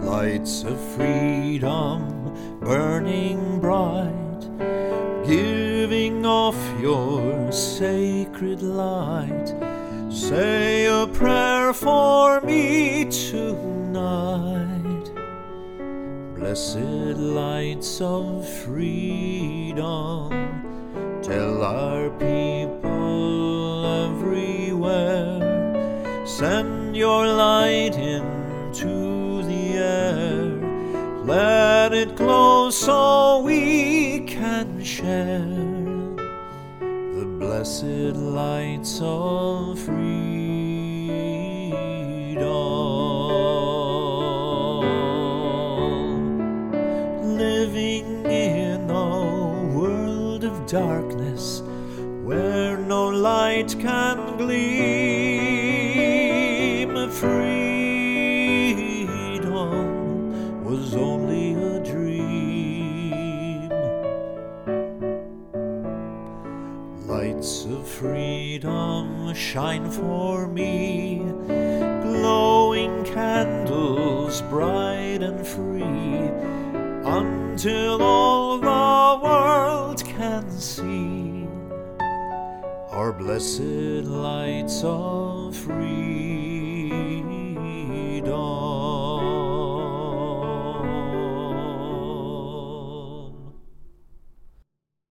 Lights of freedom burning bright, giving off your sacred light. Say a prayer for me tonight. Blessed lights of freedom, tell our people everywhere, send your light into the air. Let it glow so we can share the blessed lights of freedom. Living in a world of darkness where no light can gleam, freedom was only a dream. Lights of freedom shine for me, glowing candles bright and free, until all the world can see our blessed lights of freedom.